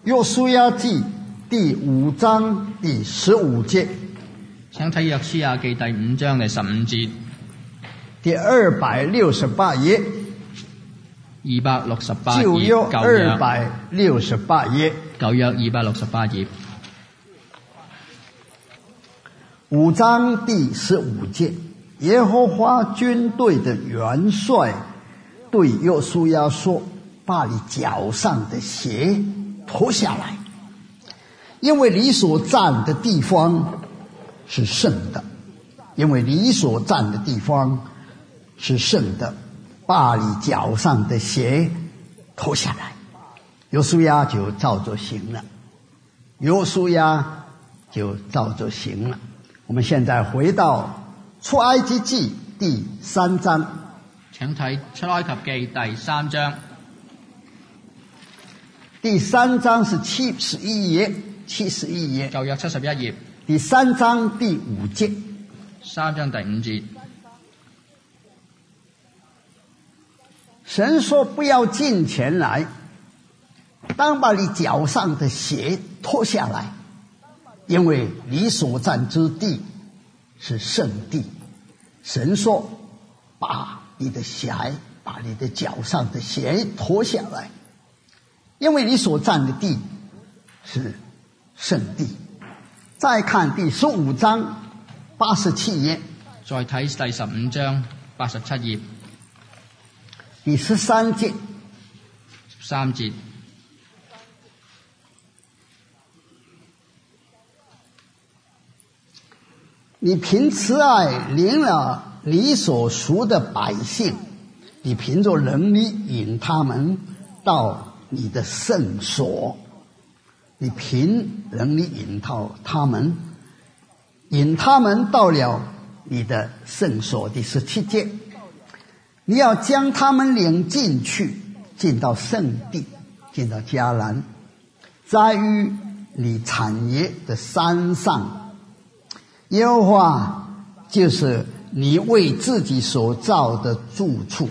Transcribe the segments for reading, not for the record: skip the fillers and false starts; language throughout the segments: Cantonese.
约书亚记第5章第15节， 請睇約書亞記第5章嘅15節， 第268頁， 268 舊約頁， 268頁， 舊約268頁 5章第15節，耶和華軍隊的元帥對約書亞說：把你腳上的鞋脫下來，因為你所站的地方是聖的，因為你所站的地方是聖的，把你腳上的鞋脫下來。約書亞就照着行了，約書亞就照着行了。我們現在回到出埃及記第3章， 請睇出埃及記第3章， 第3章是71頁，71頁， 舊約71頁， 第3章第5節 3章第5節， 神說不要近前來，當把你腳上的鞋脫下來，因為你所站之地是聖地。神說把你的腳上的鞋脫下來，因為你所站的地是聖地。再看第15章87頁， 再睇第15章87頁， 第13節 13節， 你憑慈愛領了你所贖的百姓，你憑着能力引他們到你的聖所，你憑能力引他們到了你的聖所。第17節，你要將他們領進去，進到聖地，進到迦南，在於你產業的山上。耶和華就是你為自己所造的住處，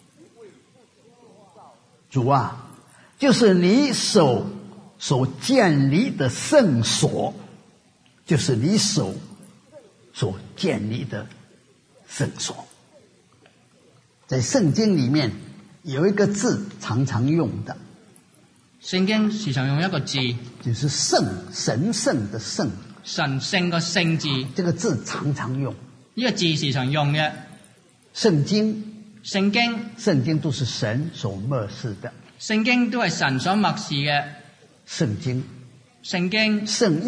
主啊，就是你手所建立的聖所，就是你手所建立的聖所。在聖經裡面有一個字常常用的， 聖經時常用一個字， 就是聖，神聖的聖， 神聖個聖字， 這個字常常用。 呢個字時常用嘅。 聖經都是神所默示的， 聖經都係神所默示嘅。 聖經聖約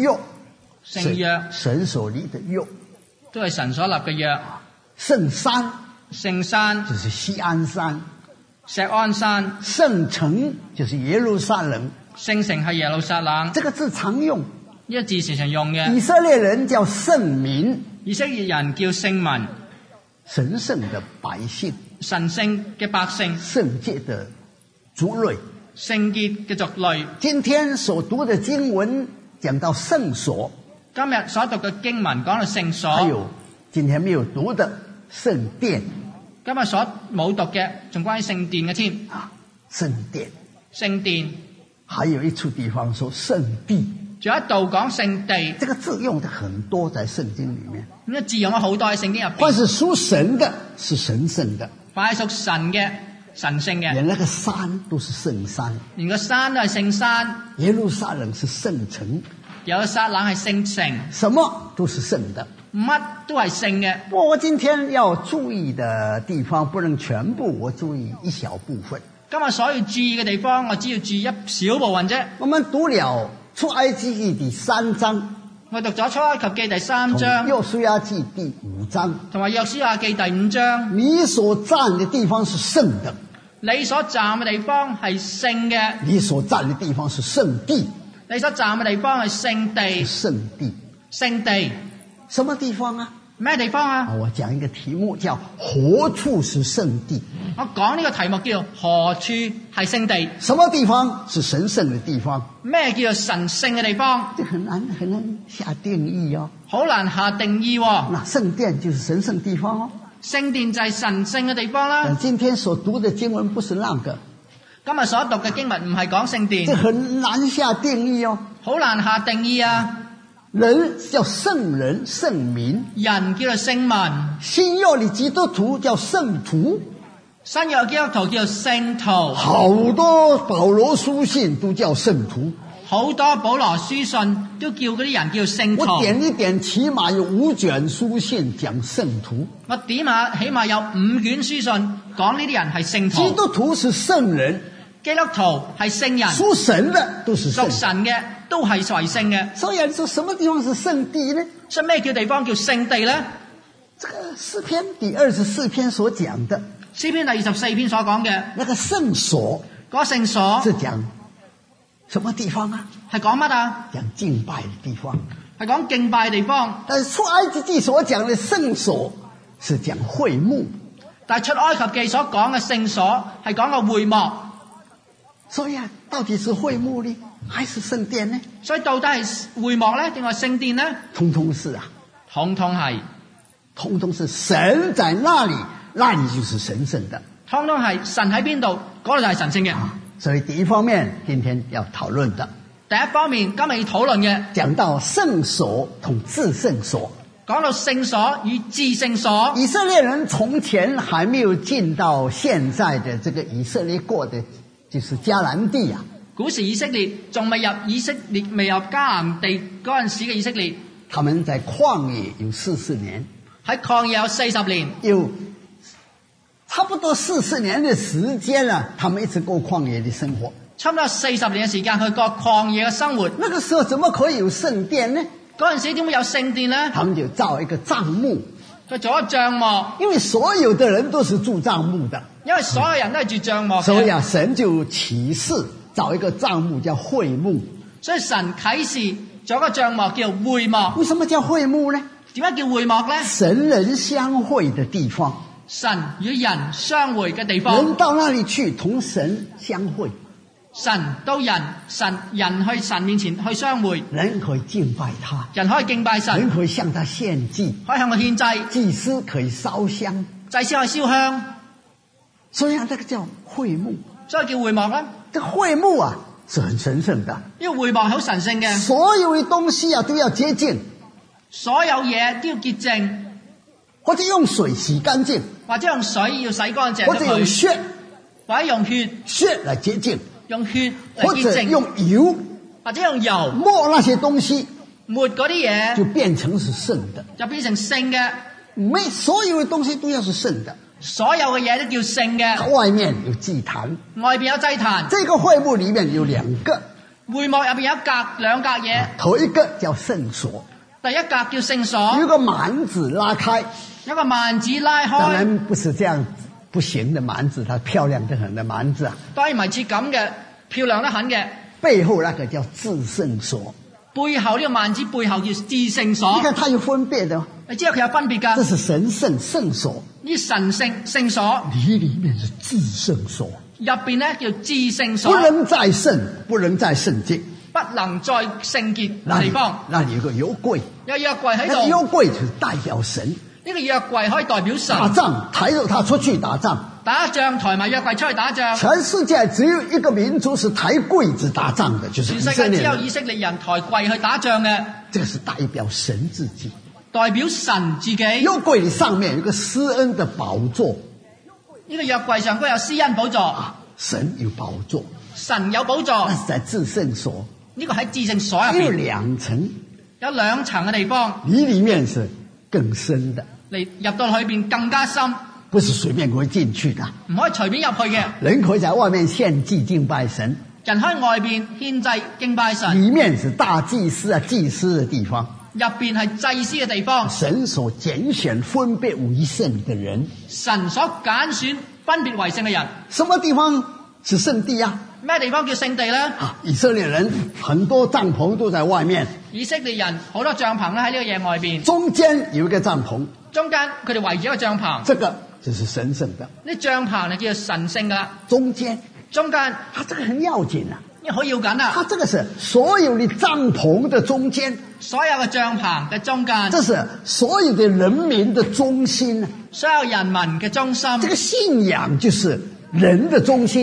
神所立的約， 都係神所立嘅約。 聖山就是西安山， 錫安山。 聖城就是耶路撒冷， 聖城係耶路撒冷。 這個字常用， 呢個字時常用嘅。 以色列人叫聖民， 以色列人叫聖民， 神聖的百姓， 神聖嘅百姓， 聖潔的族類， 聖潔嘅族類。 今天所讀的經文講到聖所， 今日所讀嘅經文講到聖所， 還有今天沒有讀的聖殿， 今日所冇讀嘅仲關於聖殿嘅添。 聖殿，還有一處地方說聖地， 仲有一度講聖地， 這個字用得很多在聖經裡面。 呢個字用咗好多喺聖經入邊。 凡是屬神的，是神聖的； 凡係屬神嘅，神聖嘅。 連那個山都是聖山， 連個山都係聖山。 耶路撒冷是聖城， 耶路撒冷係聖城， 什麼都是聖的， 乜都係聖嘅。 我今天要注意的地方不能全部，我注意一小部分。 今日所要注意嘅地方，我只要注意一小部分啫。 我們讀了出埃及記第3章， 我讀咗出埃及記第3章， 約書亞記第5章， 同埋約書亞記第5章。 你所站的地方是聖的， 你所站嘅地方係聖嘅， 你所站的地方是聖地， 你所站嘅地方係聖地， 聖地， 聖地， 什麼地方啊？ 咩地方啊？ 我講一個題目叫何處是聖地。 我講呢個題目叫何處係聖地？ 什麼地方是神聖的地方？ 咩叫做神聖嘅地方？ 這很難下定義哦， 好難下定義喎。 那聖殿就是神聖地方哦， 聖殿就係神聖嘅地方啦。 但今天所讀的經文不是那個， 今日所讀嘅經文唔係講聖殿， 这很难下定义哦。 好難下定義啊。 人叫圣人、圣民， 人叫做聖民， 新約的基督徒叫聖徒， 新約基督徒叫做聖徒， 好多保羅書信都叫聖徒。 好多保羅書信都叫嗰啲人叫聖徒。 我點一點，起碼有5卷書信講聖徒。 我點下，起碼有5卷書信講呢啲人係聖徒。 基督徒是聖人， 基督徒係聖人， 屬神的都是聖屬神嘅都係為聖嘅。 所以你說什麼地方是聖地呢？ 所以咩叫地方叫聖地呢？ 這個詩篇第24篇所講的， 詩篇第24篇所講嘅那個聖所， 嗰個聖所是講什麼地方啊？ 係講乜啊？ 講敬拜的地方。 係講敬拜嘅地方。 但是出埃及記所講的聖所是講會幕， 但係出埃及記所講嘅聖所係講個會幕。 所以啊，到底是會幕呢，還是聖殿呢？ 所以到底係會幕呢，定係聖殿呢？ 通通是啊， 通通係， 通通是神在那裡，那裡就是神聖的。 通通係神喺邊度，嗰度就係神聖嘅。 所以第一方面，今天要討論的， 第一方面今日要討論嘅， 講到聖所同至聖所。 講到聖所與至聖所。 以色列人從前還沒有進到現在的這個以色列國的，就是迦南地啊。 古時以色列仲未入迦南地嗰陣時嘅以色列， 他們在曠野有40年， 喺曠野有40年， 有差不多40年的時間啊，他們一直過曠野的生活。 差唔多40年嘅時間去過曠野嘅生活。 那個時候怎麼可以有聖殿呢？ 嗰陣時點會有聖殿呢？ 他們就造一個帳幕， 佢做一個帳幕， 因為所有的人都是住帳幕的， 因為所有人都係住帳幕嘅。 所以啊，神就啟示造一個帳幕叫會幕。 所以神啟示做一個帳幕叫會幕。 為什麼叫會幕呢？ 點解叫會幕呢？ 神人相會的地方， 神與人相會嘅地方， 人到那裡去同神相會， 神到人去神面前去相會， 人可以敬拜他， 人可以敬拜神， 人可以向他獻祭， 可以向佢獻祭， 祭司可以燒香， 祭司可以燒香， 所以這個叫會幕。 所以叫會幕啦。 這個會幕啊是很神聖的， 呢個會幕係好神聖嘅， 所有的東西啊都要潔淨， 所有嘢都要潔淨， 或者用水洗乾淨， 或者用水要洗乾淨， 或者用血， 或者用血來潔淨， 用血嚟或者潔淨， 用油， 或者用油抹那些東西， 抹嗰啲嘢， 就變成是聖的。 就變成聖嘅。 所有的東西都要是聖的。 所有嘅嘢都叫聖嘅。 外面有祭壇， 外邊有祭壇。 這個會幕裡面有2個， 會幕入邊有兩格嘢。 頭一個叫聖所， 第一格叫聖所， 有個幔子拉開， 有個幔子拉開。 當然不是這樣不行的幔子，它漂亮得很的幔子啊。 當然唔係似咁嘅，漂亮得很嘅。 背後那個叫至聖所， 背後呢個幔子背後叫至聖所。 你看它有分別的， 你知道佢有分別㗎。 這是神聖聖所， 呢神聖聖所， 裡面是至聖所， 入邊呢叫至聖所， 不能再聖，不能再聖潔， 不能再聖潔地方。 那裡有個油櫃， 有約櫃喺度。 那個油櫃就是代表神。 呢個約櫃可以代表神。 打仗抬着它出去打仗， 打仗抬埋約櫃出去打仗。 全世界只有一個民族是抬櫃子打仗的，就是以色列人。 全世界只有以色列人抬櫃去打仗嘅。 這個是代表神自己， 代表神自己。 約櫃上面有個施恩的寶座， 呢個約櫃上都有施恩寶座。 神有寶座， 神有寶座。 那是在至聖所， 呢個喺至聖所入邊。 有2層， 有2層嘅地方。 裡面是更深的， 嚟入到裏邊更加深， 不是隨便可以進去的， 唔可以隨便入去嘅。 人可以在外面獻祭敬拜神， 人喺外邊獻祭敬拜神。 裡面是大祭司啊，祭司的地方， 入邊係祭司嘅地方。 神所揀選分別為聖的人， 神所揀選分別為聖嘅人。 什麼地方是聖地啊？ 咩地方叫聖地呢？ 以色列人很多帳篷都在外面， 以色列人好多帳篷咧喺呢個野外邊， 中間有一個帳篷， 中間佢哋圍住一個帳篷， 這個就是神聖的。 呢帳篷就叫做神聖噶啦。 中間， 它這個很要緊啊， 因為好要緊啊。 它這個是所有的帳篷的中間， 所有嘅帳篷嘅中間， 這是所有的人民的中心， 所有人民嘅中心。 這個信仰就是人的中心。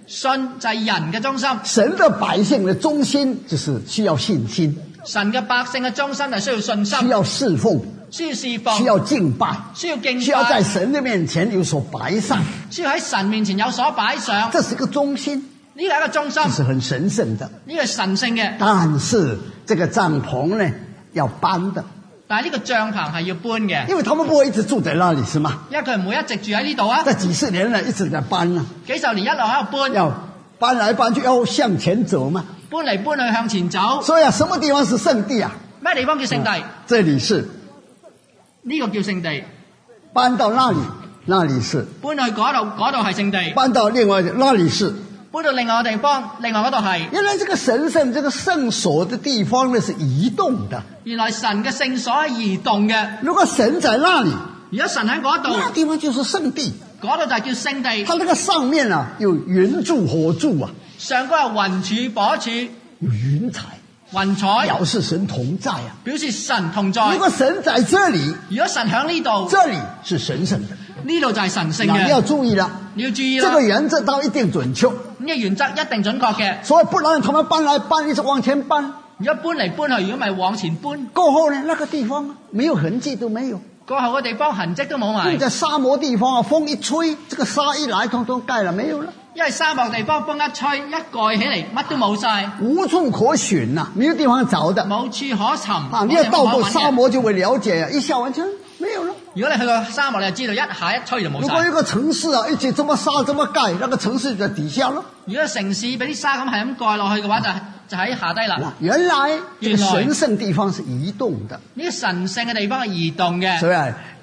信就係人嘅中心， 神的百姓的中心就是需要信心， 神嘅百姓嘅中心係需要信心， 需要侍奉， 需要侍奉， 需要敬拜， 需要敬需要在拜， 神的面前有所擺上， 需要喺神面前有所擺上， 這是個中心， 呢個係一個中心， 這是很神聖的。 呢個係神聖嘅。 但是這個帳篷呢要搬的， 但係呢個帳篷係要搬嘅， 因為他們不會一直住在那裡，是嗎？ 因為佢唔會一直住喺呢度啊， 這幾十年了一直在搬啊， 幾十年一路喺度搬， 要搬來搬去，要向前走嘛。 搬嚟搬去向前走。 所以啊，什麼地方是聖地啊？ 咩地方叫聖地？ 這裡是呢個叫聖地。 搬到那裡，那裡是搬去嗰度，嗰度係聖地； 搬到另外那裡是。 搬到另外個地方，另外嗰度係。 原來這個神聖、這個聖所的地方呢是移動的。 原來神嘅聖所係移動嘅。 如果神在那裡， 如果神喺嗰度， 那地方就是聖地。 嗰度就係叫聖地。 它那個上面啊有雲柱火柱啊， 上高有雲柱火柱， 有雲彩， 雲彩表示神同在啊。 表示神同在。 如果神在這裡， 如果神喺呢度， 這裡是神聖的。 呢度就係神聖你嘅。 要注意了， 你要注意啦。 這個原則到一定準確。 呢個原則一定準確嘅。 所以不然他們搬來搬，一直往前搬。 如果搬嚟搬去，如果唔係往前搬， 過後呢，那個地方沒有痕跡都沒有。 過後嘅地方痕跡都冇埋。 就在沙漠地方啊，風一吹，這個沙一來，通通蓋了，沒有了。 因為沙漠地方風一吹，一蓋起嚟，乜都冇晒， 無處可尋呐，沒有地方找的。 冇處可尋。 啊，你要到過沙漠就會了解啊，一下完全沒有了。 如果你去過沙漠，你就知道一下一吹就冇晒。 如果一個城市啊，一直這麼沙這麼蓋，那個城市就在底下了。 如果城市俾啲沙咁係咁蓋落去嘅話，就喺下低啦。 原來這個神聖地方是移動的。 呢個神聖嘅地方係移動嘅。 所以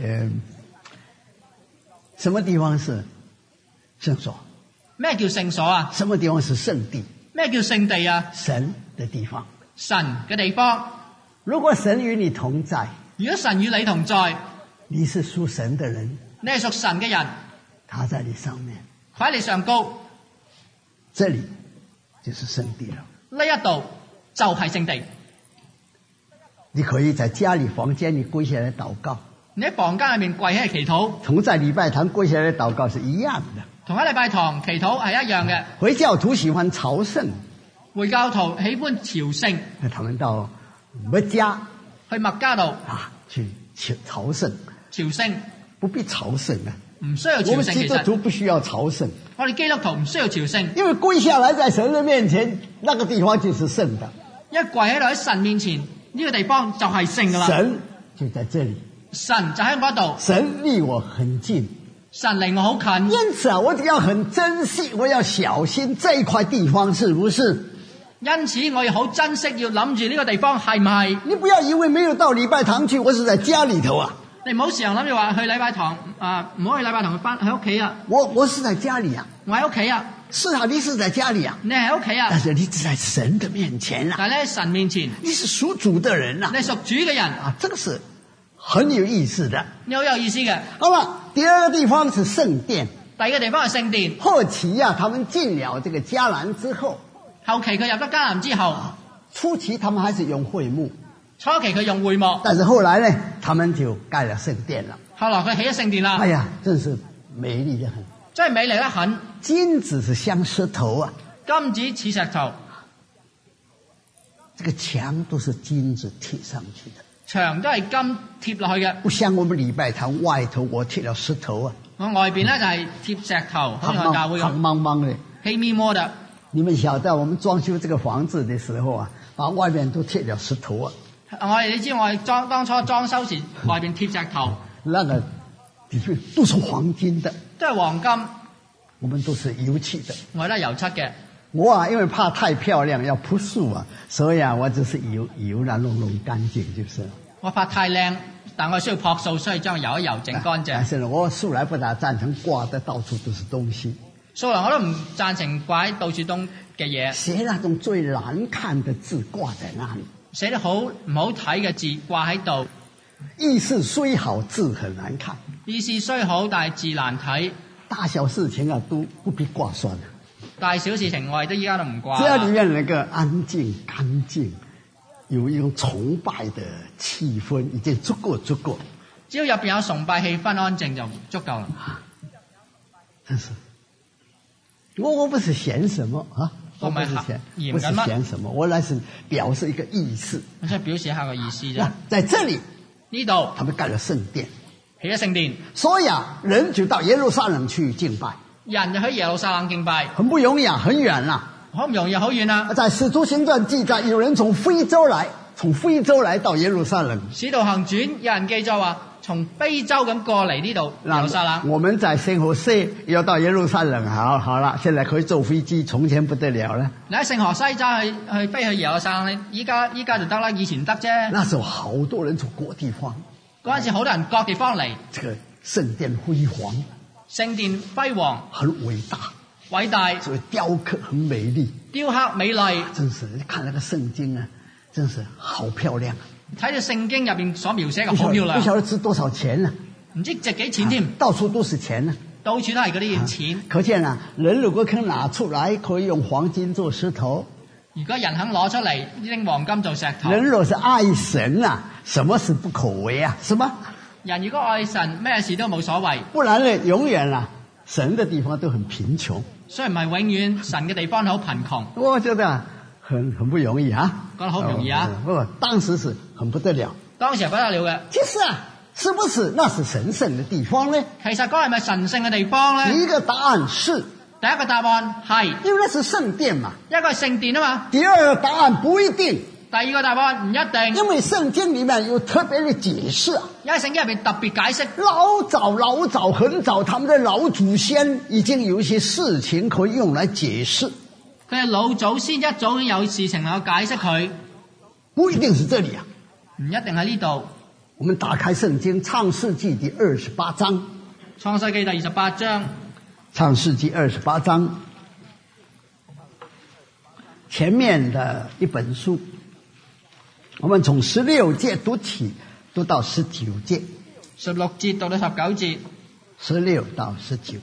什麼地方是聖所？ 咩叫聖所啊？ 什麼地方是聖地？ 咩叫聖地啊？ 神的地方。 神嘅地方。 如果神與你同在， 如果神與你同在， 你是屬神的人， 你係屬神嘅人， 他在你上面， 佢喺你上高， 這裡就是聖地了。 呢一度就係聖地。 你可以在家裡房間裡跪下來禱告， 你喺房間裏面跪起嚟祈禱， 同在禮拜堂跪下來禱告是一樣的。 同喺禮拜堂祈禱係一樣嘅。 回教徒喜歡朝聖， 回教徒喜歡朝聖， 他們到麥加去麥加度啊去朝聖。 朝聖不必朝聖啊， 唔需要朝聖。 我們基督徒不需要朝聖， 我哋基督徒唔需要朝聖， 因為跪下來在神的面前，那個地方就是聖的。 一跪喺度喺神面前，呢個地方就係聖噶啦。 神就在這裡， 神就喺嗰度， 神離我很近， 神離我好近。 因此啊，我要很珍惜，我要小心這一塊地方是不是？ 因此我要好珍惜，要諗住呢個地方係唔係？ 你不要以為沒有到禮拜堂去，我是在家裡頭啊。 你唔好時候諗住話去禮拜堂唔好去禮拜堂，翻喺屋企啊。 我是在家裡啊， 我喺屋企啊。 是啊，你是在家裡啊， 你喺屋企啊。 但是你是在神的面前啊。 但係咧，神面前， 你是屬主的人啊。 你係屬主嘅人啊，這個是很有意思的。 你好有意思嘅。 好了，第二個地方是聖殿。 第二個地方係聖殿。 後期啊，他們進了這個迦南之後， 後期佢入咗迦南之後， 初期他們還是用會幕， 初期佢用會幕， 但是後來呢，他們就蓋了聖殿了。 後來佢起咗聖殿啦。 哎呀，真是美麗得很， 真係美麗得很。 金子是像石頭啊， 金子似石頭， 這個牆都是金子貼上去的， 牆都係金貼落去嘅， 不像我們禮拜堂外頭我貼了石頭啊。 我外邊咧就係貼石頭，好似我教會咁， 黑茫茫的， 黑咪摸的。 你們曉得我們裝修這個房子的時候啊，把外面都貼了石頭啊。 你知我哋當初裝修時外邊貼石頭， 那個的確都是黃金的， 都係黃金。 我們都是油漆的， 我都係油漆嘅。 我啊，因為怕太漂亮要樸素啊，所以啊，我就是油啦，弄乾淨就是。我怕太靚，但我需要樸素，所以將油一油整乾淨。 但是呢，我素來不大贊成掛的到處都是東西。 素來我都唔贊成掛喺到處都嘅嘢。 寫那種最難看的字掛在那裡， 寫得好唔好睇嘅字掛喺度， 意思雖好，字很難看。 意思雖好，但係字難睇。 大小事情啊，都不必掛算了。 大小事情我哋都依家都唔掛。 只要裡面那個安靜、乾淨，有一種崇拜的氣氛，已經足夠。 只要入邊有崇拜氣氛、安靜就足夠啦。 真是我不是嫌什么啊，我不是嫌什么，我来是表示一个意思。 我即係表示一下個意思啫。 在这里， 呢度他們蓋了聖殿， 起咗聖殿， 所以人就到耶路撒冷去敬拜。 人就去耶路撒冷敬拜， 很不容易很遠好唔容易，好遠啊！ 在使徒行傳記載，有人從非洲來到耶路撒冷。 使徒行傳有人記載話，從非洲咁過嚟呢度耶路撒冷。 我們在聖荷西要到耶路撒冷，好了，現在可以坐飛機，從前不得了了。 你喺聖荷西揸去飛去耶路撒冷，依家就得啦，以前得啫。 那時候好多人從各地方， 嗰陣時好多人各地方嚟。 這個聖殿輝煌， 聖殿輝煌， 很偉大，所以雕刻很美麗， 雕刻美麗， 真是看那個聖經啊，真是好漂亮。 睇到聖經入邊所描寫嘅好漂亮， 不曉得值多少錢呢？ 唔知值幾錢添， 到處都是錢呢， 到處都係嗰啲錢。 可見人如果肯拿出來，可以用黃金做石頭。 如果人肯攞出嚟拎黃金做石頭， 人若是愛神什麼事不可為是嗎？ 人如果愛神，咩事都冇所謂。 不然呢，永遠神的地方都很貧窮。 雖然唔係永遠，神嘅地方好貧窮。 我覺得很不容易覺得好唔容易不，當時是很不得了。 當時係不得了嘅。 其實是不是那是神聖的地方呢？ 其實嗰係咪神聖嘅地方呢？ 第一個答案是。 第一個答案係， 因為那是聖殿嘛。 一個係聖殿啊嘛。 第二個答案不一定。 第二個答案唔一定。 因為聖經裏面有特別的解釋。 因為聖經入邊特別解釋。 老早很早，他們的老祖先已經有一些事情可以用來解釋。 佢哋老祖先一早已經有事情能夠解釋佢。 不一定是這裡唔一定喺呢度。 我們打開聖經創世紀第28章。 創世紀第28章。 創世紀28章前面的一本書，我們從16節讀起，讀到19節。 16節讀到19節。 16到19。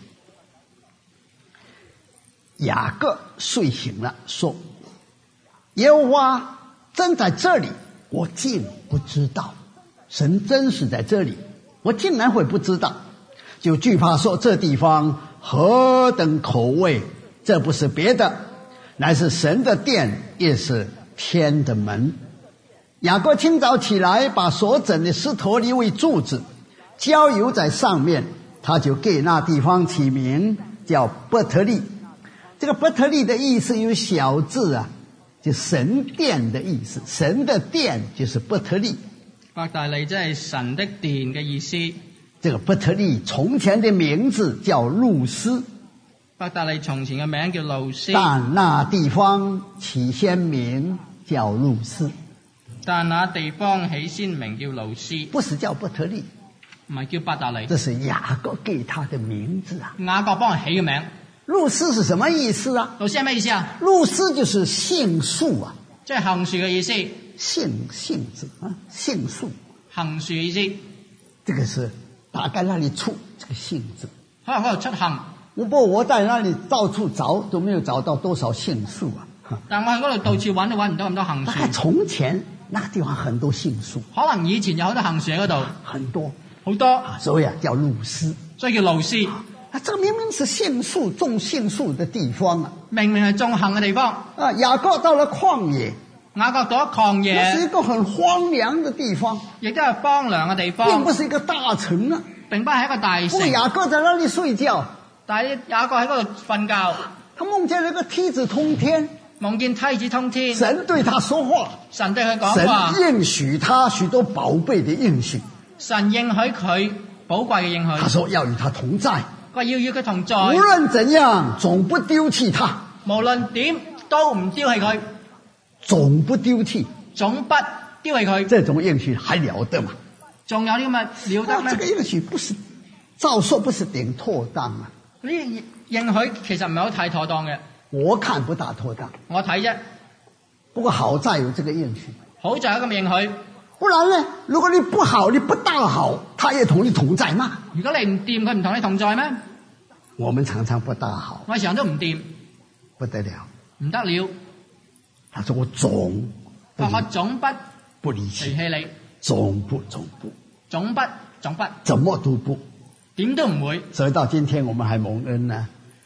雅各睡醒了，說：耶和華真在這裡，我竟不知道。神真是在這裡，我竟然會不知道，就懼怕說這地方何等可畏，這不是別的，乃是神的殿，也是天的門。雅各清早起來，把所整的石頭立為柱子，澆油在上面，他就給那地方起名叫伯特利。這個伯特利的意思有小字就神殿的意思，神的殿就是伯特利。 伯特利即係神的殿嘅意思。 這個伯特利從前的名字叫路斯。 伯特利從前嘅名叫路斯。 但那地方起先名叫路斯。 但那地方起先名叫路斯。 不是叫伯特利。 唔係叫伯特利。 這是雅各給他的名字雅各幫佢起嘅名。 路斯是什麼意思路斯係咩意思路斯就是杏樹即係杏樹嘅意思。 杏子杏樹。 杏樹意思。 這個是大概那裡出這個杏子。 可能嗰度出杏。 不過我在那裡到處找都沒有找到多少杏樹但我喺嗰度到處揾都揾唔到咁多杏樹。 大概從前那個地方很多杏樹。 可能以前有好多杏樹喺嗰度。 很多。 好多。 所以叫路斯。 所以叫路斯。 這個明明是杏樹種杏樹的地方明明係種杏嘅地方。 雅各到了曠野。 雅各到咗曠野。 那是一個很荒涼的地方。 亦都係荒涼嘅地方。 並不是一個大城並不係一個大城。 雅各在那裡睡覺。 但係雅各喺嗰度瞓覺。 他夢見了一個梯子通天。 夢見梯子通天。 神對他說話。 神對佢講話。 神應許他許多寶貝的應許。 神應許佢寶貴嘅應許。 他說要與他同在。 佢要與佢同在。 無論怎樣，總不丟棄他。 無論點都唔丟棄佢。 總不丟棄。 總不丟棄佢。 這種應許還了得嗎？ 仲有啲乜了得咩？ 這個應許不是照說不是頂妥當呢應許其實唔係好太妥當嘅。 我看不大妥當。 我睇啫。 不過好在有這個應許。 好在有咁嘅應許。 不然呢？如果你不好，你不大好，他也同你同在嗎？ 如果你唔掂，佢唔同你同在咩？ 我們常常不大好。 我常都唔掂。 不得了。 唔得了。 他說我總不離棄你。 總不。 總不。 怎麼都不。 點都唔會。 所以到今天我們還蒙恩呢。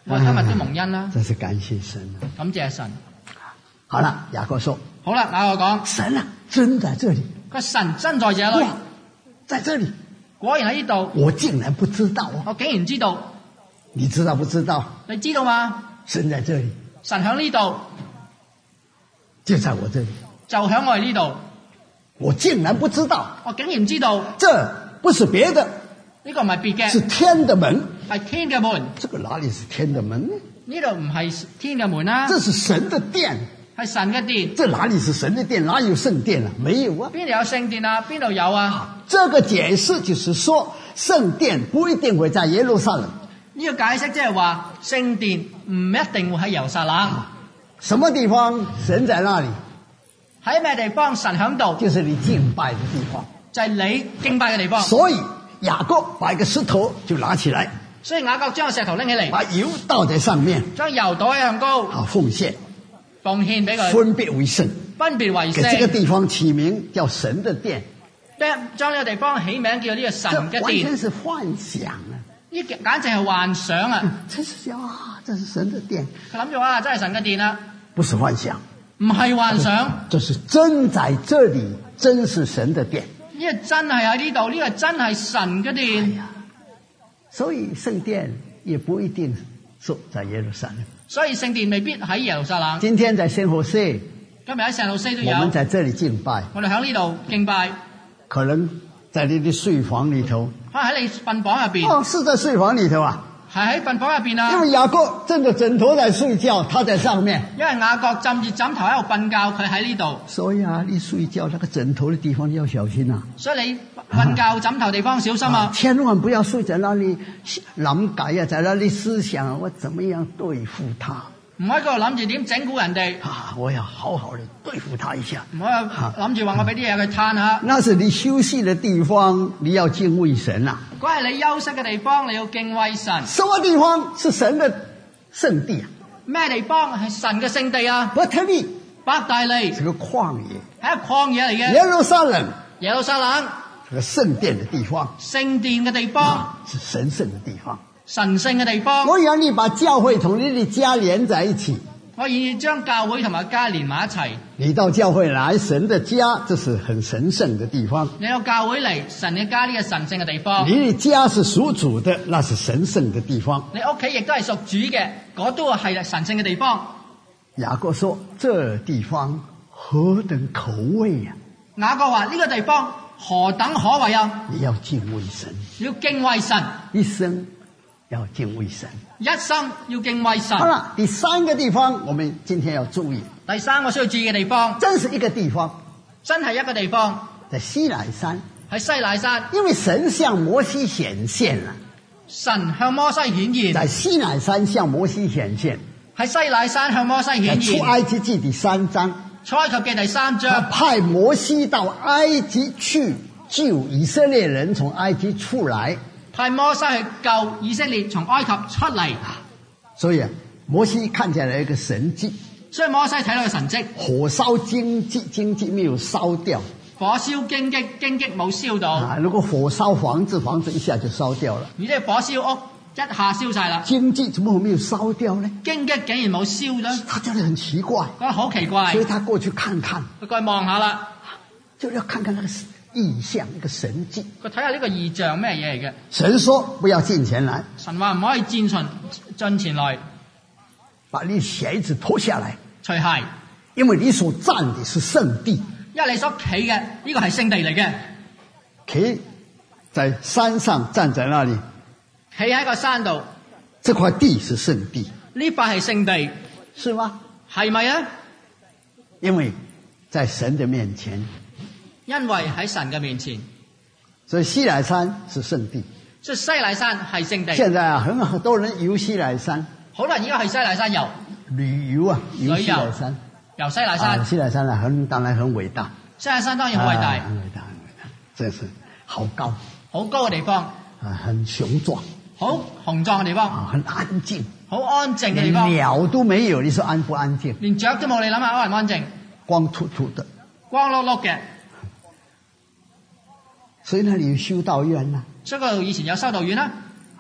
我哋今日都蒙恩啦， 真是感謝神啊！ 感謝神。 好了，雅各說： 好啦，雅各講神啊，真在這裡， 個神真在這裏， 哇，在這裡， 果然喺呢度， 我竟然不知道啊！ 我竟然知道， 你知道不知道？ 你知道嗎？ 神在這裡， 神喺呢度， 就在我這裡， 就喺我哋呢度， 我竟然不知道， 我竟然唔知道， 這不是別的， 呢個唔係別是嘅， 天的門。 係天嘅門， 這個哪裡是天的門呢？ 呢度唔係天嘅門啦， 這是神的殿。 係神嘅殿。 這哪裡是神的殿？哪有聖殿啊？沒有啊。 邊度有聖殿啊？邊度有啊？ 這個解釋就是說，聖殿不一定會在耶路撒冷。 呢個解釋即係話聖殿唔一定會喺耶路撒冷。 什麼地方神在那裡？ 喺咩地方神喺度？ 就是你敬拜的地方， 就係你敬拜嘅地方。 所以雅各把一個石頭就拿起來， 所以雅各將個石頭拎起嚟， 把油倒在上面， 將油倒喺上高， 好奉獻， 奉獻俾佢， 分別為聖， 分別為給這個聖。 地方起名叫神的殿。 將呢個地方起名叫呢個神嘅這完全殿。 是幻想啊！ 呢簡直係幻想啊！ 這是啊，這是神的殿， 佢諗住話真係神嘅殿啦， 不是幻想， 唔係幻想。 這是真在這裡，真是神的殿。 呢個真係喺呢度，呢個真係神嘅殿。 所以聖殿也不一定是在耶路撒冷。 所以聖殿未必喺耶路撒冷。 今天在聖何塞， 今日喺聖路西都我們有。 在這裡敬拜， 我哋喺呢度敬拜， 可能在你的睡房裡頭。 可能喺你瞓房入邊， 哦，是在睡房裡頭啊。 係喺瞓房入邊因啊。 為雅各枕着枕頭在睡覺，他在上面。 因為雅各浸住枕頭喺度瞓覺，佢喺呢度。 所以啊，你睡覺那個枕頭的地方你要小心啊。 所以你瞓覺枕頭地方小心啊！ 千萬不要睡在那裡諗計啊，在那裡思想我怎麼樣對付他。 唔喺嗰度諗住點整蠱人哋， 我要好好的對付他一下。 唔喺度諗住話我俾啲嘢佢攤下。 那是你休息的地方，你要敬畏神啊。 嗰係你休息嘅地方，你要敬畏神。 什麼地方是神的聖地啊？ 咩地方係神嘅聖地啊？ 伯特利， 伯大利是個曠野。 係一個曠野嚟嘅。 耶路撒冷， 耶路撒冷是個聖殿的地方， 聖殿嘅地方， 是神聖的地方。 神聖嘅地方。 我要你把教會同你的家連在一起。 我願意將教會同埋家連埋一齊。 你到教會來，神的家，這是很神聖的地方。 你到教會嚟，神嘅家呢個神聖嘅地方。 你的家是屬主的，那是神聖的地方。 你屋企亦都係屬主嘅，嗰都係神聖嘅地方。 雅各說：這地方何等可畏啊！ 雅各話呢個地方何等可畏啊！ 你要敬畏神， 要敬畏神， 一生要敬畏神， 一生要敬畏神。 好了，第三個地方，我們今天要注意。 第三個需要注意嘅地方， 真是一個地方， 真係一個地方， 在西乃山。 喺西乃山， 因為神向摩西顯現了， 神向摩西顯現， 在西乃山向摩西顯現， 喺西乃山向摩西顯在現。 出埃及記第3章， 出埃及記第3 他章， 派摩西到埃及去救以色列人從埃及出來。 派摩西去救以色列從埃及出嚟， 所以摩西看見了一個神蹟， 所以摩西睇到個神蹟， 火燒荊棘，荊棘沒有燒掉。 火燒荊棘，荊棘冇燒到。 如果火燒房子，房子一下就燒掉了。 如果火燒屋，一下燒晒啦。 荊棘怎麼會沒有燒掉呢？ 荊棘竟然冇燒咗， 他覺得很奇怪， 覺得好奇怪， 所以他過去看看， 佢過去望下啦， 就要看看那個異象，一個神蹟。 佢睇下呢個異象咩嘢嚟嘅。 神說不要近前來， 神話唔可以進前來， 把你鞋子脫下來， 除鞋， 因為你所站的是聖地。 因為你所企嘅呢個係聖地嚟嘅， 企在山上站在那裡， 企喺個山度， 這塊地是聖地， 呢塊係聖地， 是嗎？ 係咪啊？ 因為在神的面前， 因為喺神嘅面前， 所以西乃山是聖地。 所以西乃山係聖地。 現在啊，很多人遊西乃山， 好多人而家去西乃山遊， 旅遊啊，遊西乃山。 遊西乃山。 西乃山啊，當然很偉大。 西乃山當然好偉大， 很偉大，很偉大，真是好高， 好高嘅地方， 很雄壯， 好雄壯嘅地方， 很安靜， 好安靜嘅地方， 鳥都沒有，你說安不安靜？ 連雀都冇，你諗下安唔安靜？ 光禿禿的， 光碌碌嘅。 所以那裡有修道院啊， 所以嗰度以前有修道院啦。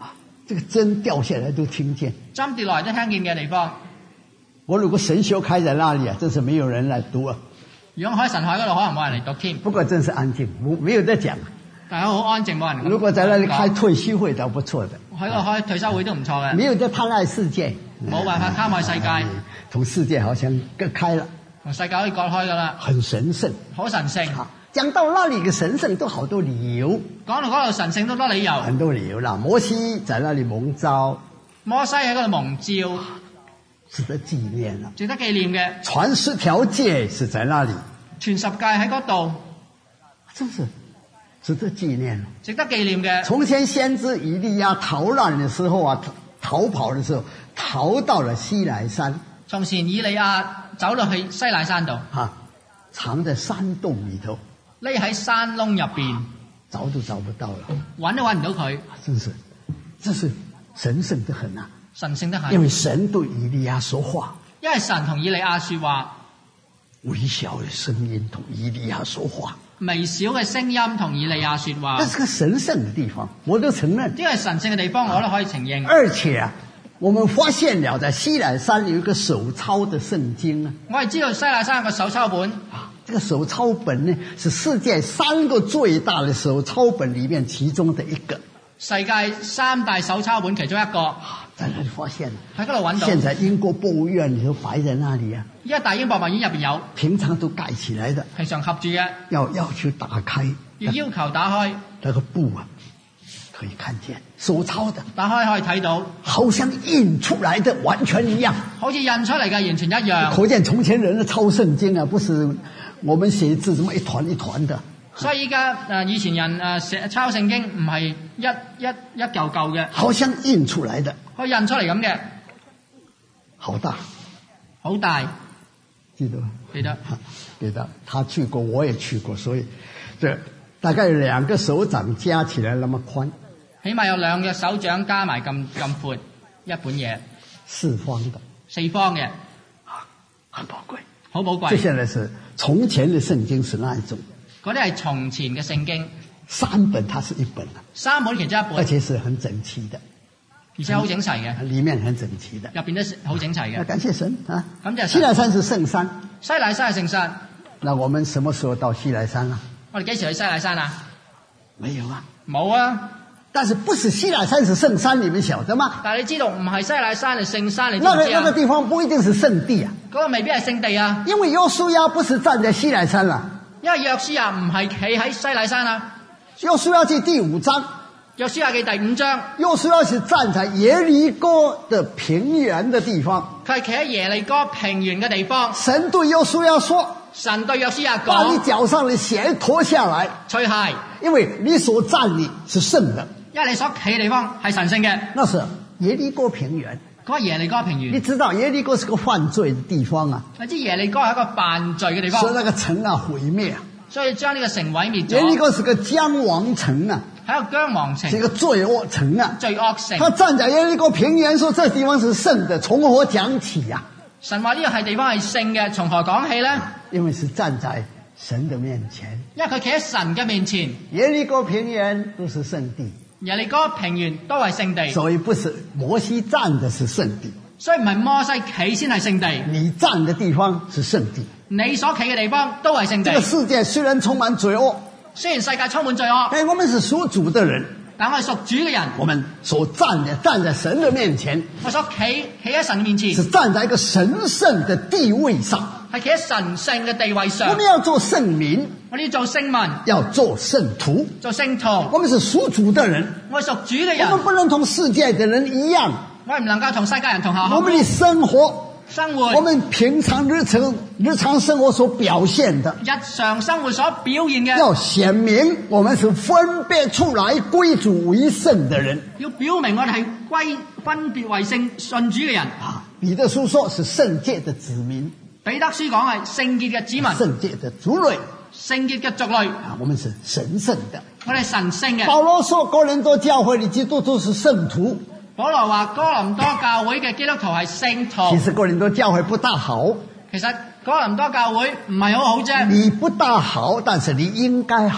这个针掉下来都听见。 針跌落嚟都聽見嘅地方。 我如果神修開在那裡啊，真是沒有人來讀啊。 如果我喺神海嗰度，可能冇人嚟讀添。 不過真是安靜，沒有得講。 大家好安靜，冇人。 如果在那裡開退休會倒不錯的。 喺度開退休會都唔錯嘅。 沒有得貪愛世界， 冇辦法貪愛世界， 同世界好像割開了， 同世界可以割開噶啦。 很神聖， 好神聖。 講到那裡嘅神聖都好多理由。 講到嗰度神聖都多理由。 很多理由啦。摩西在那裡蒙召， 摩西喺嗰度蒙召， 值得紀念啦。 值得紀念嘅。 傳10條誡是在那裡， 傳10誡喺嗰度， 真是值得紀念。 值得紀念嘅。 從前先知以利亞逃難的時候啊，逃跑的時候，逃到了西乃山。 從前以利亞走到去西乃山度， 藏在山洞裡頭， 匿喺山窿入邊， 找都找不到了， 揾都揾唔到佢。 真是，這是神聖得很啊！ 神聖得很， 因為神對以利亞說話， 因為神同以利亞說話， 微小的聲音同以利亞說話， 微小嘅聲音同以利亞說話。 這是個神聖的地方，我都承認。 呢個係神聖嘅地方，我都可以承認。 而且啊，我們發現了在西乃山有一個手抄的聖經啊。 我哋知道西乃山有個手抄本。 這個手抄本呢，是世界3個最大的手抄本裡面其中的一個。世界3大手抄本其中一個。在那裡發現，喺嗰度揾到。現在英國博物院裡頭擺在那裡啊。依家大英博物院入邊有。平常都蓋起來的。平常合住嘅。要去打開。要求打開。那個布啊，可以看見手抄的。打開可以睇到。好像印出來的完全一樣。好似印出嚟嘅完全一樣。可見從前人的抄聖經啊，不是我們寫字這麼一團一團的。所以依家以前人寫抄聖經唔係一嚿嚿嘅，好像印出來的，可以印出嚟咁嘅，好大，好大，記得嗎？記得，他去過，我也去過，所以這大概有2個手掌加起來那麼寬，起碼有2個手掌加埋咁闊一本嘢，四方嘅，很寶貴，好寶貴。接下來是從前的聖經是那一種。嗰啲係從前嘅聖經，3本它是一本，3本其中一本，而且是很整齊的，而且好整齊嘅，裡面很整齊的，入邊都好整齊嘅。感謝神啊！咁就西乃山是聖山，西乃山係聖山。那我們什麼時候到西乃山啊？我哋幾時去西乃山啊？沒有啊，冇啊。但是不是西乃山是聖山，你們曉得嗎？但係你知道唔係西乃山係聖山，你知唔知啊？那個地方不一定是聖地啊，嗰個未必係聖地啊，因為約書亞不是站在西乃山啦。因為約書亞唔係企喺西乃山啊，約書亞記第5章，約書亞記第5章，約書亞是站在耶利哥的平原的地方，佢係企喺耶利哥平原嘅地方。神對約書亞說，神對約書亞講，把你腳上的鞋脫下來，除鞋，因為你所站的是聖的，因為你所企嘅地方係神聖嘅。那是耶利哥平原。嗰個耶利哥平原，你知道耶利哥是個犯罪的地方啊！你知耶利哥係一個犯罪嘅地方，所以那個城啊毀滅啊，所以將呢個城毀滅咗。耶利哥是個將亡城啊，係一個將亡城，是一個罪惡城啊，罪惡城。他站在耶利哥平原，說這地方是聖的，從何講起啊？神話呢個係地方係聖嘅，從何講起呢？因為是站在神的面前，因為佢企喺神嘅面前。耶利哥平原都是聖地。耶利哥平原都係聖地，所以不是摩西站的是聖地，所以唔係摩西企先係聖地，你站的地方是聖地，你所企嘅地方都係聖地。這個世界雖然充滿罪惡，雖然世界充滿罪惡，但我們是屬主的人，但我係屬主嘅人，我們所站在神的面前，我所企喺神面前，是站在一個神聖的地位上。係企喺神聖嘅地位上，我們要做聖民，我哋要做聖民，要做聖徒，做聖徒。我們是屬主的人，我係屬主嘅人。我們不能同世界的人一樣，我哋唔能夠同世界人同行。我們的生活，我們平常日常生活所表現的，日常生活所表現嘅，要顯明我們是分別出來歸主為聖的人，要表明我哋係分別為聖信主嘅人。彼得書說是聖潔的子民。彼得書講係聖潔嘅子民，聖潔的族類，聖潔嘅族類。我們是神聖的，我哋神聖嘅。保羅說哥林多教會嘅基督徒是聖徒。保羅話哥林多教會嘅基督徒係聖徒。其實哥林多教會不大好，其實哥林多教會唔係好好啫。你不大好，但是你應該好。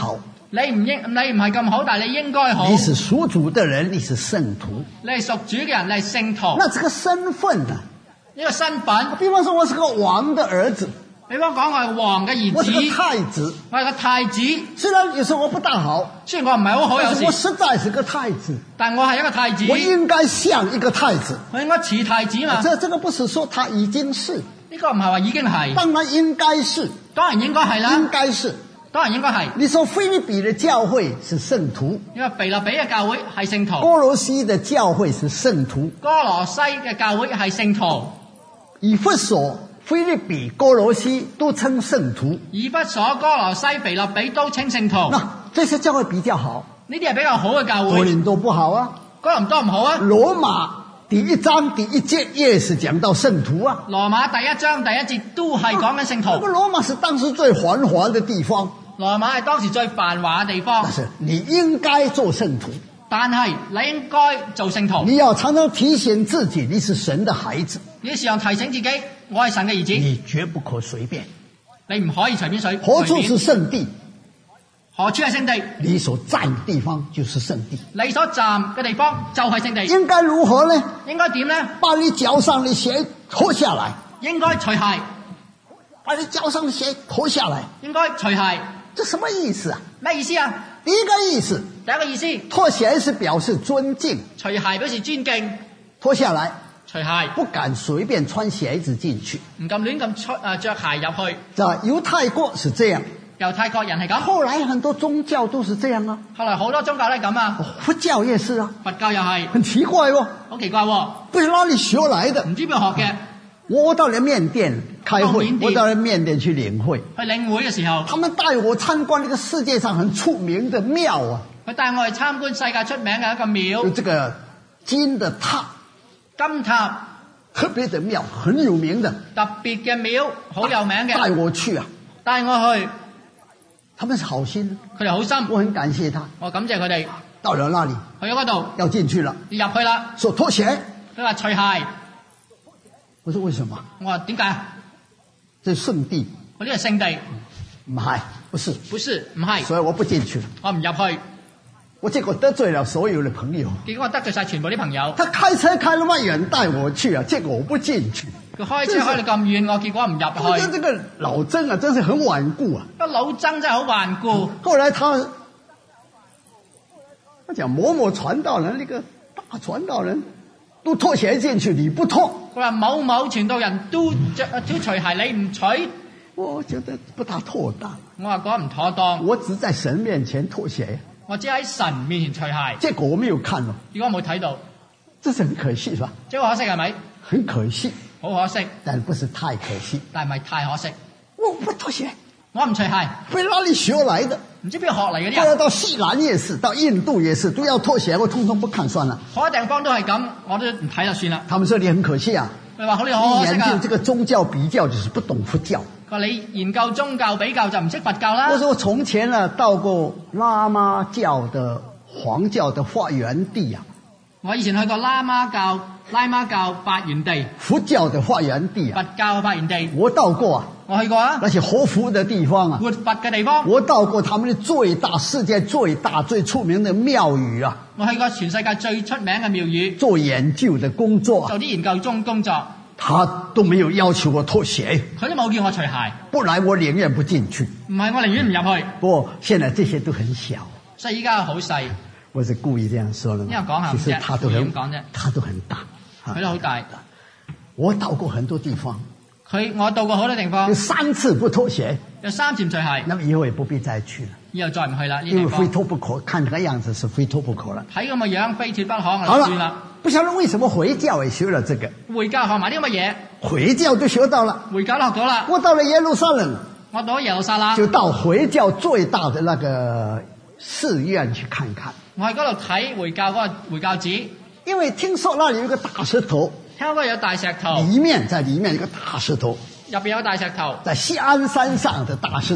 你唔係咁好，但係你應該好。 你是屬主的人，你是聖徒。 你係屬主嘅人，你係聖徒。 那這個身份呢？ 呢個身份， 比方說我是個王的兒子， 比方講我係王嘅兒子， 我是個太子， 我係個太子。 雖然有時候我不大好， 雖然我唔係好好，有時我實在是個太子， 但我係一個太子， 我應該像一個太子， 我應該似太子嘛。 這個不是說他已經是， 呢個唔係話已經係， 當然應該是， 當然應該係啦， 應該是。 當然應該係。 你說腓立比的教會是聖徒， 因為腓立比嘅教會係聖徒， 哥羅西的教會是聖徒， 哥羅西嘅教會係聖徒， 以弗所、腓立比、哥羅西都稱聖徒， 以弗所、哥羅西、腓立比都稱聖徒。 那這些教會比較好， 呢啲係比較好嘅教會。 哥林多不好啊， 哥林多唔好啊。 羅馬第1章第1節也是講到聖徒啊， 羅馬第1章第1節都係講緊聖徒。 羅馬是當時最繁華的地方。 羅馬係當時最繁華嘅地方， 但是你應該做聖徒， 但係你應該做聖徒。 你要常常提醒自己，你是神的孩子。 你時常提醒自己，我係神嘅兒子。 你絕不可隨便， 你唔可以隨便何處是聖地？ 何處係聖地？ 你所站的地方就是聖地。 你所站嘅地方就係聖地。 應該如何呢？ 應該點呢？ 把你腳上的鞋脫下來。 應該除鞋。 把你腳上的鞋脫下來。 應該除鞋。 這什麼意思啊？ 咩意思啊？ 第一個意思， 第一個意思， 脫鞋是表示尊敬， 除鞋表示尊敬， 脫下來， 除鞋不敢隨便穿鞋子進去， 唔敢亂咁着鞋入去。 在猶太國是這樣， 猶太國人係咁。 後來很多宗教都是這樣啊。 後來好多宗教都係咁啊。 佛教也是啊。 佛教又係。 很奇怪哦。 好奇怪喎。 不知哪裡學來的。 唔知邊度學嘅。 我到了緬甸開會，我到了緬甸去領會。 去領會嘅時候， 他們帶我參觀一個世界上很出名的廟啊。 佢帶我去參觀世界出名嘅一個廟。 有這個金的塔， 金塔， 特別的廟，很有名的。 特別嘅廟，好有名嘅。 帶我去啊！ 帶我去。 他們是好心， 佢哋好心， 我很感謝他。 我感謝佢哋。 到了那裡， 去咗嗰度， 要進去了， 要入去啦。 說脫鞋， 佢話除鞋。 我說為什麼？ 我話點解？ 這是聖地。 我呢個聖地。 唔係，不是， 不是，唔係。 所以我不進去了。 我唔入去。 我結果得罪了所有的朋友。 結果我得罪晒全部啲朋友。 他開車開那麼遠帶我去啊，結果我不進去。 佢開車開到咁遠，我結果唔入去。 我覺得這個老曾啊，真是很頑固啊。 個老曾真係好頑固。 後來他講某某傳道人，那個大傳道人都脫鞋進去，你不脫。 佢話某某傳道人都除鞋，你唔除。 我覺得不大妥當。 我話嗰唔妥當。 我只在神面前脫鞋。 我只喺神面前除鞋。 結果我沒有看咯。 如果我冇睇到， 這是很可惜，是吧？ 即係可惜係咪？ 很可惜。 好可惜。 但不是太可惜。 但係唔係太可惜。 我不脫鞋。 我唔除鞋。 不知哪裡學來的。 唔知邊度學嚟嘅啲人。 後來到西蘭也是，到印度也是，都要脫鞋，我通通不看算了。 好多地方都係咁，我都唔睇就算啦。 他們說你很可惜啊。 佢話好你好可惜啊。 研究這個宗教比較就是不懂佛教。 佢話你研究宗教比較就唔識佛教啦。 我說我從前呢到過喇嘛教的黃教的發源地啊。 我以前去過喇嘛教發源地。 佛教的發源地啊。 佛教嘅發源地。 我到過啊。 我去過啊。 那些活佛的地方啊。 活佛嘅地方。 我到過他們的世界最大最出名的廟宇啊。 我去過全世界最出名嘅廟宇。 做研究的工作。 做啲研究中工作。 他都沒有要求我脫鞋。 佢都冇叫我除鞋。 不然我寧願不進去。 唔係，我寧願唔入去。 不過現在這些都很小。 所以依家好細。 我是故意這樣說的嘛。 因為講下其實他都很講啫。 他都很大。 佢都好大。 我到過很多地方。 我到過好多地方。 有3次不脫鞋。 有3次唔除鞋。 那麼以後也不必再去了。 以後再唔去啦。 因為非脫不可，看這個樣子是非脫不可了。 睇咁嘅樣，非脫不可， 好就算啦。 不曉得為什麼回教也學了這個。 回教學埋啲咁嘅嘢。 回教就學到了。 回教都學到啦。 我到了耶路撒冷。 我到耶路撒冷。 就到回教最大的那個寺院去看看。 我喺嗰度睇回教嗰個回教寺。 因為聽說那裡有一個大石頭。 聽講有大石頭。 在裡面有個大石頭。 入邊有個大石頭。 在西安山上的大石頭。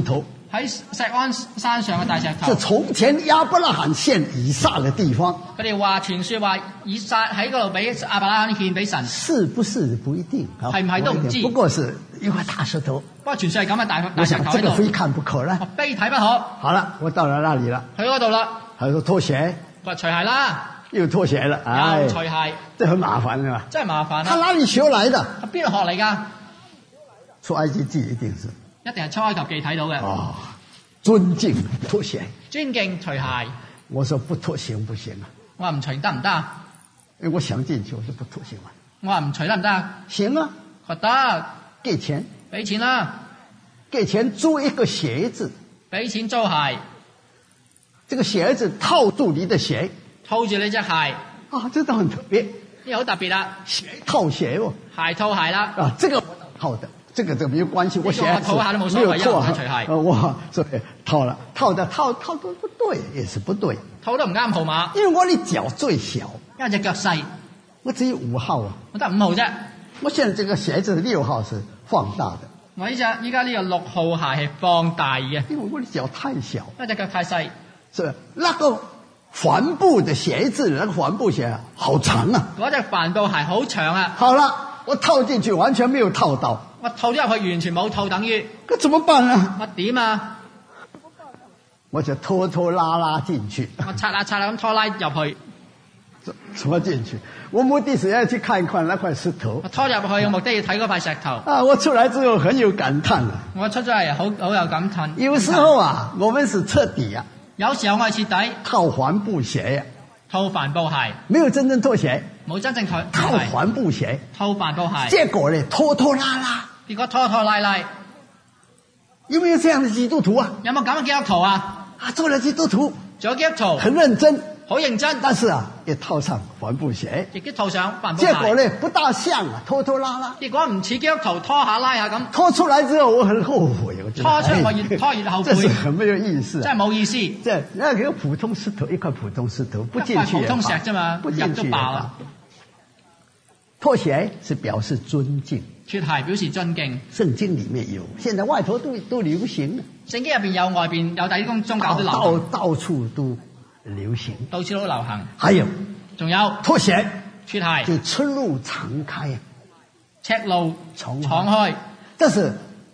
喺錫安山上嘅大石頭。 是從前亞伯拉罕獻以撒的地方。 佢哋話傳說話以撒喺嗰度俾亞伯拉罕獻俾神， 是不是不一定？ 係唔係都唔知。 不過是一塊大石頭。 不過傳說係咁嘅大我想這石頭喺度。 個非看不可啦。 非睇不可。 好了，我到了那裡了。 去嗰度啦。 他說脫鞋。 佢話除鞋啦。 又脫鞋了。哎， 又除鞋。 這很麻煩啊。 真係麻煩啊。 他哪裡學來的？ 佢邊度學嚟㗎？ 出埃及記一定是。 一定係出埃及記睇到嘅。 哦，尊敬脫鞋。 尊敬除鞋。 我說不脫行不行啊。 我話唔除得唔得啊？ 因為我想進去，我說不脫行啊。 我話唔除得唔得啊？ 行啊。 覺得。 給錢。 俾錢啦。 給錢租一個鞋子。 俾錢租鞋。 這個鞋子套住你的鞋。 套住你隻鞋。 啊，這倒很特別。 呢個好特別啦。 鞋套鞋哦。 鞋套鞋啦。 啊，這個套的。這個沒有關係，我鞋子套下都冇所謂， 沒有錯除鞋。 我所以套了，套都不對，也是不對。 套都唔啱號碼。 因為我的腳最小， 因為隻腳細， 我只有5號啊。 我得5號啫。 我現在這個鞋子6號是放大的。 我依家呢個6號鞋係放大嘅， 因為我的腳太小， 因為隻腳太細。 是那個帆布的鞋子，那個帆布鞋好長啊。 嗰隻帆布鞋好長啊。 好了，我套進去完全沒有套到。 我套咗入去完全冇套，等於那怎麼辦呢？ 我點啊？ 我就拖拖拉拉進去。 我擦下咁拖拉入去。 怎麼進去？我目的是要去看一看那塊石頭。 我拖入去嘅目的要睇嗰塊石頭。 啊！我出來之後很有感嘆啊。 我出咗嚟好有感嘆。 有時候啊，我們是徹底啊。 有時候我係徹底套帆布鞋呀。 套帆布鞋。 沒有真正脫鞋。 冇真正套帆布鞋。 套帆布鞋。 結果呢，拖拖拉拉。 結果拖拖拉拉。 有沒有這樣的基督徒啊？ 有冇咁嘅基督徒啊？ 啊，做了基督徒。 做咗基督徒。 很認真。 好認真。 但是啊，也套上帆布鞋。 亦都套上帆布鞋。 結果呢，不大像啊，拖拖拉拉。 結果唔似基督徒拖下拉下咁。 拖出來之後，我很後悔。我覺得拖出我越拖越後悔。 這是很沒有意思。 真係冇意思。 這那個普通石頭，一塊普通石頭，不進去。 普通石啫嘛， 不進去都罷啦。 脫鞋是表示尊敬。 脫鞋表示尊敬。 聖經裡面有，現在外頭都流行了。 聖經入邊有，外邊有，第啲宗教都流行。 到處都流行。 到處都流行。 還有， 仲有脫鞋。 脫鞋。 就赤露敞開。 赤露敞開。 但是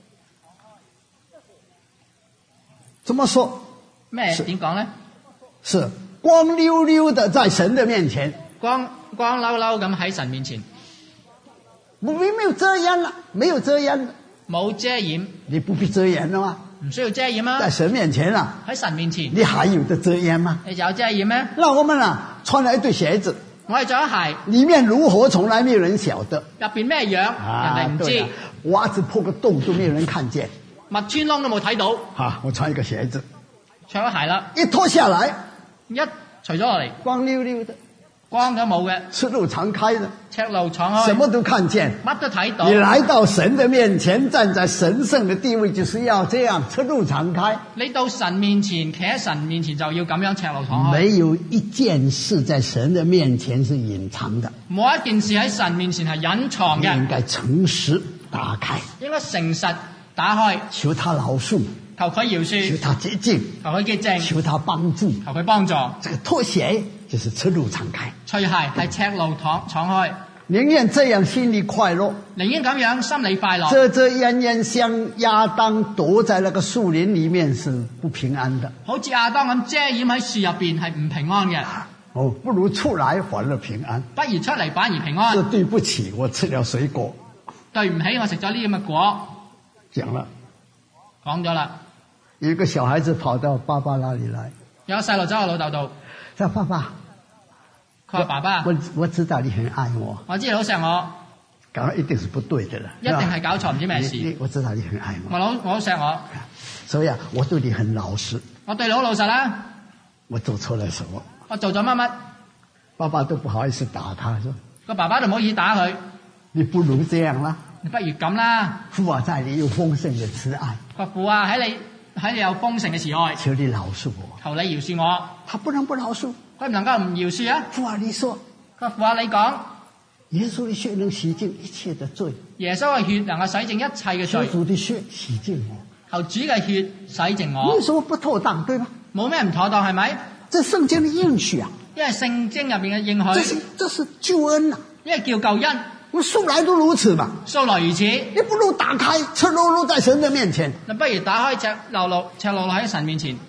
怎麼說？ 咩點講呢？ 是光溜溜的在神的面前。 光溜溜咁喺神面前。 沒有遮掩了，沒有遮掩。 冇遮掩。 你不必遮掩了嗎？ 唔需要遮掩啊。 在神面前啊。 喺神面前。 你還有的遮掩嗎？ 你有遮掩咩？ 那我們啊，穿了一對鞋子。 我係着咗鞋。 裡面如何，從來沒有人曉得。 入邊咩樣，人哋唔知。 襪子破個洞都沒有人看見。 襪穿窿都冇睇到。 我穿一個鞋子。 穿咗鞋啦。 一脫下來， 一除咗落嚟， 光溜溜的。 光都冇嘅， 赤露敞開的， 赤露敞開， 什麼都看見， 乜都睇到。 你來到神的面前，站在神聖的地位，就是要這樣赤露敞開。 你到神面前，企喺神面前就要咁樣赤露敞開。 沒有一件事在神的面前是隱藏的， 冇一件事喺神面前係隱藏嘅。 應該誠實打開， 應該誠實打開， 求他饒恕， 求佢饒恕， 求他潔淨， 求佢潔淨， 求他幫助， 求佢幫助。 這個脫鞋就是赤露敞開， 除鞋係赤露敞開。 寧願這樣心裡快樂， 寧願咁樣心裡快樂。 遮掩掩像亞當躲在那個樹林裡面是不平安的， 好似亞當咁遮掩喺樹入邊係唔平安嘅。 不如出來反而平安。 不如出嚟反而平安。 是對不起，我吃了水果。 對唔起，我食咗呢咁嘅果。講咗啦。 有一個小孩子跑到爸爸那裡來， 有個細路走到老豆度， 說爸爸， 佢話爸爸， 我知道你很愛我， 我知道你好錫我， 搞到一定是不對的了， 一定係搞錯唔知咩事。 我知道你很愛我， 我好錫我， 所以啊，我對你很老實， 我對你好老實啦。 我做錯了什麼？ 我做咗乜乜？ 爸爸都不好意思打他，說個爸爸都唔好意思打佢。 你不如這樣啦， 你不如咁啦。 父啊，在你有豐盛的慈愛， 個父啊，喺你有豐盛嘅慈愛， 求你饒恕我， 求你饒恕我。 他不能不饒恕， 佢唔能夠唔饒恕啊。 父啊，你說， 個父啊，你講， 耶穌的血能洗淨一切的罪， 耶穌嘅血能夠洗淨一切嘅罪， 主的血洗淨我， 求主嘅血洗淨你我， 說不妥當，對吧？ 冇咩唔妥當係咪？ 這聖經的應許啊， 因為聖經入邊嘅應許， 這是救恩啊！ 因為叫救恩， 我素來都如此嘛。 素來如此。 你不如打開，赤裸裸在神的面前。 那不如打開赤裸裸喺神面前。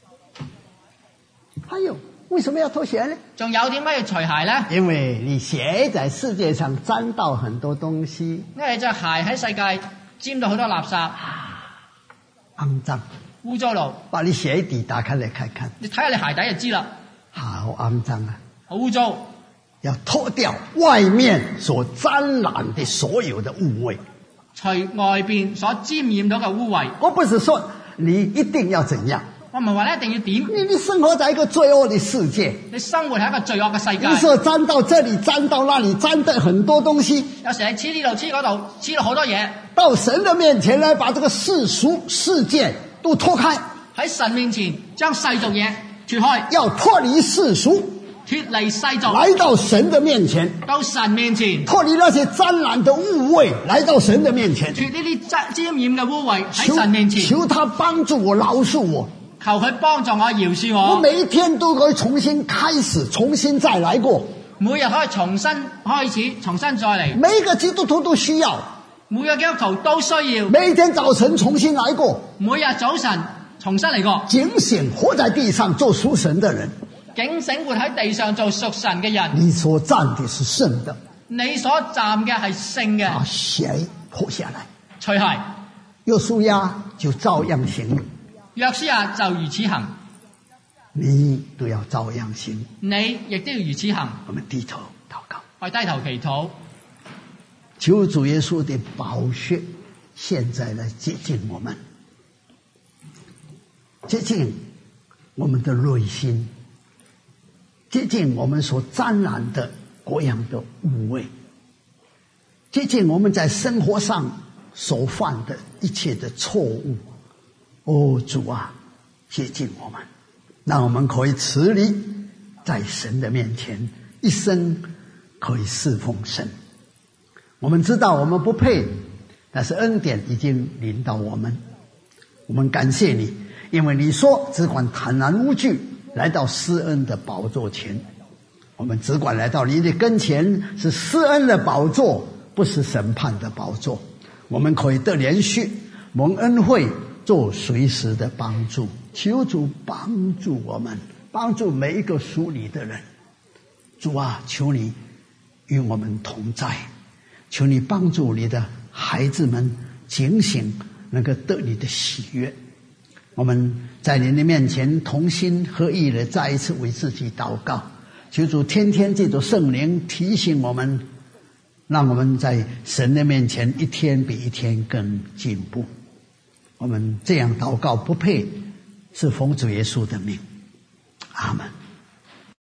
還有，為什麼要脫鞋呢？ 仲有點解要除鞋呢？ 因為你鞋在世界上沾到很多東西， 因為隻鞋喺世界沾到好多垃圾、 骯髒。 污糟路。 把你鞋底打開來看看， 你睇下你鞋底就知啦， 好骯髒啊！ 好污糟。 要脫掉外面所沾染的所有的污穢， 除外邊所沾染到嘅污穢。 我不是說你一定要怎樣， 我唔係話你一定要點。 你生活在一個罪惡的世界， 你生活喺一個罪惡嘅世界。 有時候沾到這裡，沾到那裡，沾得很多東西。 有時你黐呢度黐嗰度，黐到好多嘢。 到神的面前來，把這個世俗世界都脫開。 喺神面前將世俗嘢脫開， 要脫離世俗。 脫離世俗， 來到神的面前， 到神面前， 脫離那些沾染的污穢，來到神的面前， 脫呢啲沾染嘅污穢喺神面前， 求他幫助我，饒恕我， 求佢幫助我，饒恕我。 我每一天都可以重新開始，重新再來過， 每日可以重新開始，重新再嚟。 每一個基督徒都需要， 每個基督徒都需要， 每一天早晨重新來過， 每日早晨重新嚟過， 警醒活在地上做屬神的人。 警醒活喺地上做屬神嘅人。 你所站的是聖的， 你所站嘅係聖嘅。 把鞋脫下來， 除鞋。 約書亞就照樣行， 約書亞就如此行， 你都要照樣行， 你亦都要如此行。 我們低頭禱告， 我低頭祈禱， 求主耶穌的寶血現在來潔淨我們，潔淨我們的內心，潔淨我們所沾染的各樣的污穢，潔淨我們在生活上所犯的一切的錯誤。哦，主啊，潔淨我們，讓我們可以持立在神的面前，一生可以侍奉神。我們知道我們不配，但是恩典已經臨到我們。我們感謝你，因為你說只管坦然無懼來到施恩的寶座前。我們只管來到你的跟前，是施恩的寶座，不是審判的寶座。我們可以得連續蒙恩惠，做隨時的幫助。求主幫助我們，幫助每一個屬你的人。主啊，求你與我們同在，求你幫助你的孩子們警醒，能夠得你的喜悅。我們在你的面前同心合意的再一次為自己禱告，求主天天借着聖靈提醒我們，讓我們在神的面前一天比一天更進步。我們這樣禱告不配，是奉主耶穌的名，阿們。